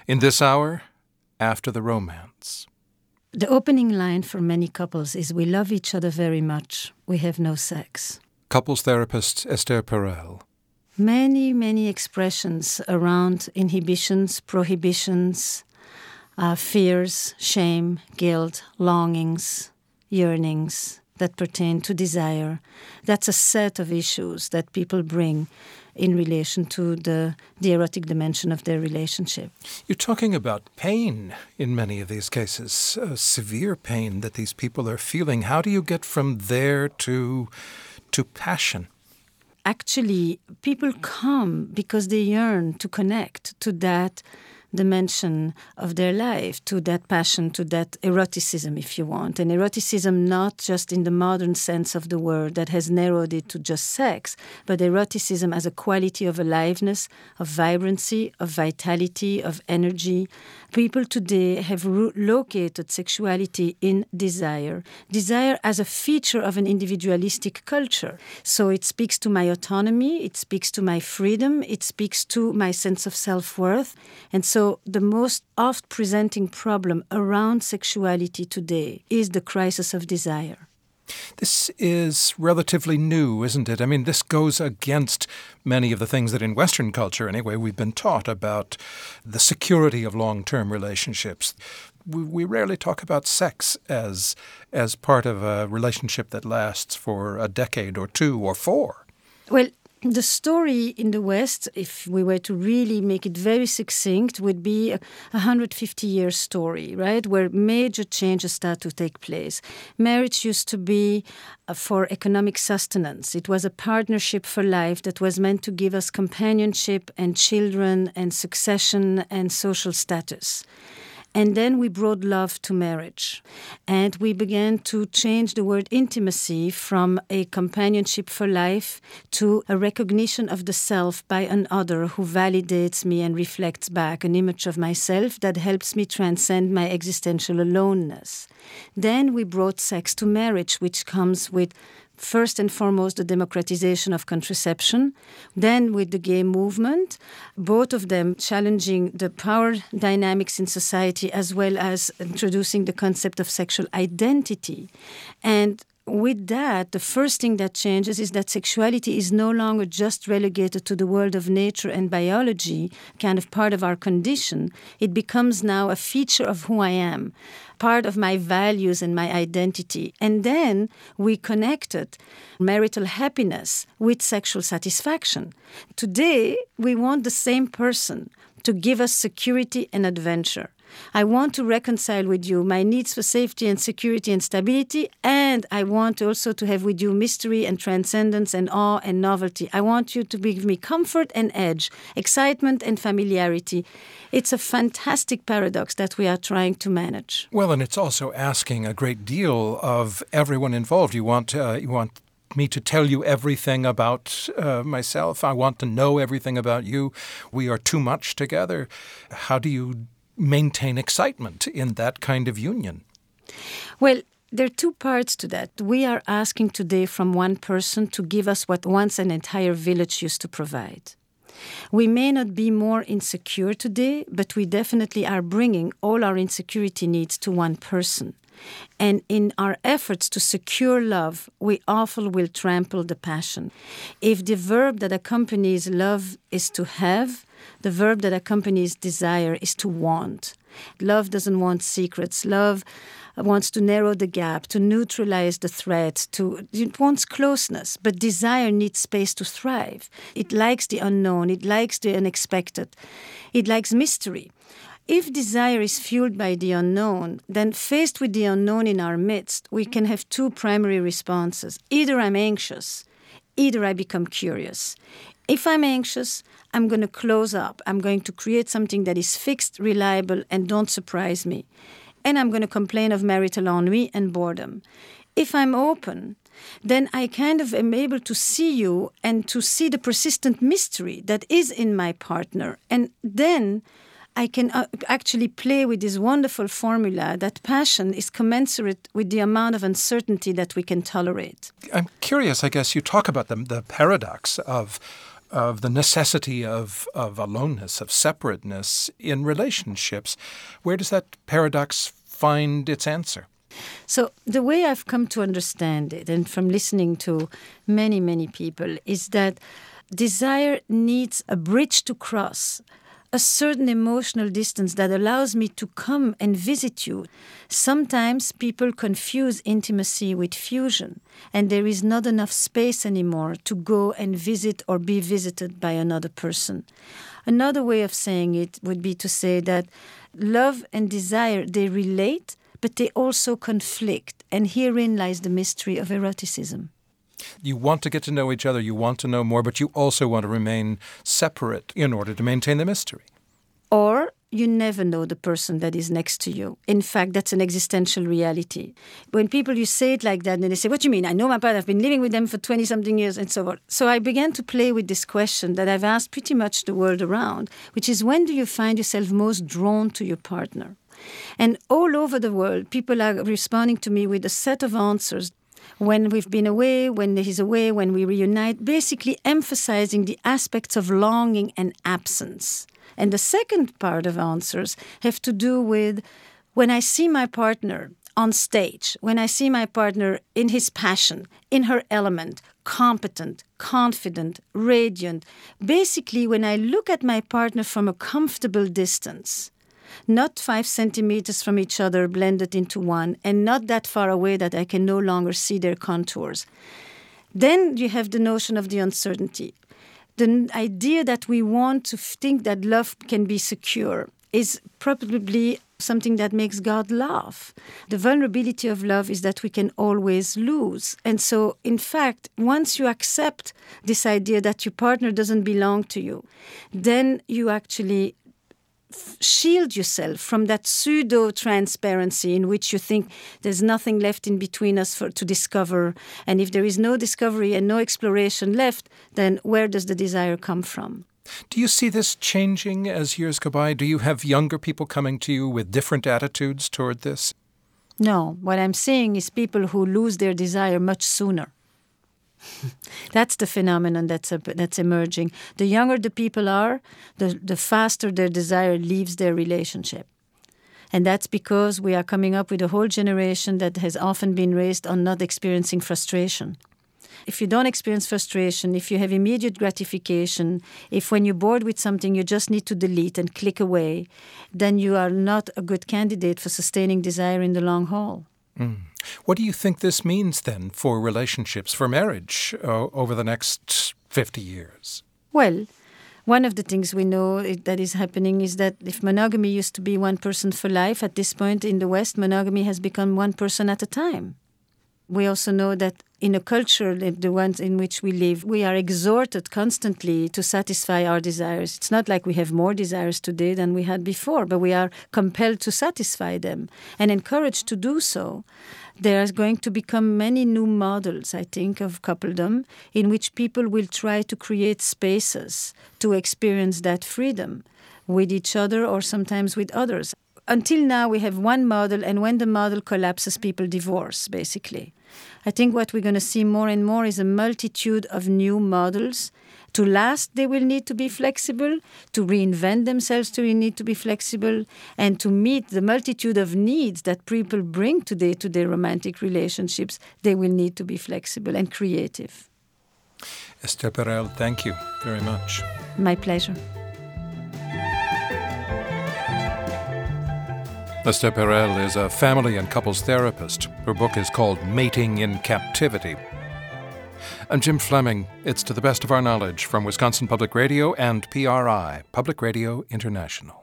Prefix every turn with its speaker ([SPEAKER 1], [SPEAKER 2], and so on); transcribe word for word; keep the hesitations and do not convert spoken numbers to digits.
[SPEAKER 1] In this hour, After the Romance.
[SPEAKER 2] The opening line for many couples is, "We love each other very much. We have no sex."
[SPEAKER 1] Couples therapist Esther Perel.
[SPEAKER 2] Many, many expressions around inhibitions, prohibitions, uh, fears, shame, guilt, longings, yearnings that pertain to desire. That's a set of issues that people bring in relation to the, the erotic dimension of their relationship.
[SPEAKER 1] You're talking about pain in many of these cases, uh, severe pain that these people are feeling. How do you get from there to to passion?
[SPEAKER 2] Actually, people come because they yearn to connect to that dimension of their life, to that passion, to that eroticism, if you want. And eroticism not just in the modern sense of the word that has narrowed it to just sex, but eroticism as a quality of aliveness, of vibrancy, of vitality, of energy. People today have ro- located sexuality in desire. Desire as a feature of an individualistic culture. So it speaks to my autonomy, it speaks to my freedom, it speaks to my sense of self-worth. And so the most oft-presenting problem around sexuality today is the crisis of desire.
[SPEAKER 1] This is relatively new, isn't it? I mean, this goes against many of the things that in Western culture, anyway, we've been taught about the security of long-term relationships. We, we rarely talk about sex as as part of a relationship that lasts for a decade or two or four.
[SPEAKER 2] Well, the story in the West, if we were to really make it very succinct, would be a one hundred fifty year story, right, where major changes start to take place. Marriage used to be uh, for economic sustenance. It was a partnership for life that was meant to give us companionship and children and succession and social status. And then we brought love to marriage. And we began to change the word intimacy from a companionship for life to a recognition of the self by an other who validates me and reflects back an image of myself that helps me transcend my existential aloneness. Then we brought sex to marriage, which comes with first and foremost, the democratization of contraception, then with the gay movement, both of them challenging the power dynamics in society as well as introducing the concept of sexual identity. And with that, the first thing that changes is that sexuality is no longer just relegated to the world of nature and biology, kind of part of our condition. It becomes now a feature of who I am, part of my values and my identity. And then we connected marital happiness with sexual satisfaction. Today, we want the same person to give us security and adventure. I want to reconcile with you my needs for safety and security and stability, and I want also to have with you mystery and transcendence and awe and novelty. I want you to give me comfort and edge, excitement and familiarity. It's a fantastic paradox that we are trying to manage.
[SPEAKER 1] Well, and it's also asking a great deal of everyone involved. You want uh, you want me to tell you everything about uh, myself. I want to know everything about you. We are too much together. How do you maintain excitement in that kind of union?
[SPEAKER 2] Well, there are two parts to that. We are asking today from one person to give us what once an entire village used to provide. We may not be more insecure today, but we definitely are bringing all our insecurity needs to one person. And in our efforts to secure love, we often will trample the passion. If the verb that accompanies love is to have, the verb that accompanies desire is to want. Love doesn't want secrets. Love wants to narrow the gap, to neutralize the threat, to it wants closeness. But desire needs space to thrive. It likes the unknown. It likes the unexpected. It likes mystery. If desire is fueled by the unknown, then faced with the unknown in our midst, we can have two primary responses. Either I'm anxious, either I become curious. If I'm anxious, I'm going to close up. I'm going to create something that is fixed, reliable, and don't surprise me. And I'm going to complain of marital ennui and boredom. If I'm open, then I kind of am able to see you and to see the persistent mystery that is in my partner. And then I can uh, actually play with this wonderful formula that passion is commensurate with the amount of uncertainty that we can tolerate.
[SPEAKER 1] I'm curious, I guess you talk about the, the paradox of of the necessity of, of aloneness, of separateness in relationships. Where does that paradox find its answer?
[SPEAKER 2] So the way I've come to understand it, and from listening to many, many people, is that desire needs a bridge to cross, a certain emotional distance that allows me to come and visit you. Sometimes people confuse intimacy with fusion, and there is not enough space anymore to go and visit or be visited by another person. Another way of saying it would be to say that love and desire, they relate, but they also conflict, and herein lies the mystery of eroticism.
[SPEAKER 1] You want to get to know each other, you want to know more, but you also want to remain separate in order to maintain the mystery.
[SPEAKER 2] Or you never know the person that is next to you. In fact, that's an existential reality. When people, you say it like that, and they say, what do you mean? I know my partner, I've been living with them for twenty-something years, and so on. So I began to play with this question that I've asked pretty much the world around, which is, when do you find yourself most drawn to your partner? And all over the world, people are responding to me with a set of answers. When we've been away, when he's away, when we reunite, basically emphasizing the aspects of longing and absence. And the second part of answers have to do with when I see my partner on stage, when I see my partner in his passion, in her element, competent, confident, radiant. Basically, when I look at my partner from a comfortable distance, not five centimeters from each other blended into one, and not that far away that I can no longer see their contours. Then you have the notion of the uncertainty. The idea that we want to think that love can be secure is probably something that makes God laugh. The vulnerability of love is that we can always lose. And so, in fact, once you accept this idea that your partner doesn't belong to you, then you actually shield yourself from that pseudo-transparency in which you think there's nothing left in between us for, to discover. And if there is no discovery and no exploration left, then where does the desire come from?
[SPEAKER 1] Do you see this changing as years go by? Do you have younger people coming to you with different attitudes toward this?
[SPEAKER 2] No. What I'm seeing is people who lose their desire much sooner. That's the phenomenon that's a, that's emerging. The younger the people are, the, the faster their desire leaves their relationship. And that's because we are coming up with a whole generation that has often been raised on not experiencing frustration. If you don't experience frustration, if you have immediate gratification, if when you're bored with something you just need to delete and click away, then you are not a good candidate for sustaining desire in the long haul.
[SPEAKER 1] Mm. What do you think this means then for relationships, for marriage, uh, over the next fifty years?
[SPEAKER 2] Well, one of the things we know that is happening is that if monogamy used to be one person for life, at this point in the West, monogamy has become one person at a time. We also know that in a culture, the ones in which we live, we are exhorted constantly to satisfy our desires. It's not like we have more desires today than we had before, but we are compelled to satisfy them and encouraged to do so. There are going to become many new models, I think, of coupledom in which people will try to create spaces to experience that freedom with each other or sometimes with others. Until now, we have one model, and when the model collapses, people divorce, basically. I think what we're going to see more and more is a multitude of new models. To last, they will need to be flexible. To reinvent themselves, they will need to be flexible. And to meet the multitude of needs that people bring today to their romantic relationships, they will need to be flexible and creative.
[SPEAKER 1] Esther Perel, thank you very much.
[SPEAKER 2] My pleasure.
[SPEAKER 1] Esther Perel is a family and couples therapist. Her book is called Mating in Captivity. I'm Jim Fleming. It's To the Best of Our Knowledge from Wisconsin Public Radio and P R I, Public Radio International.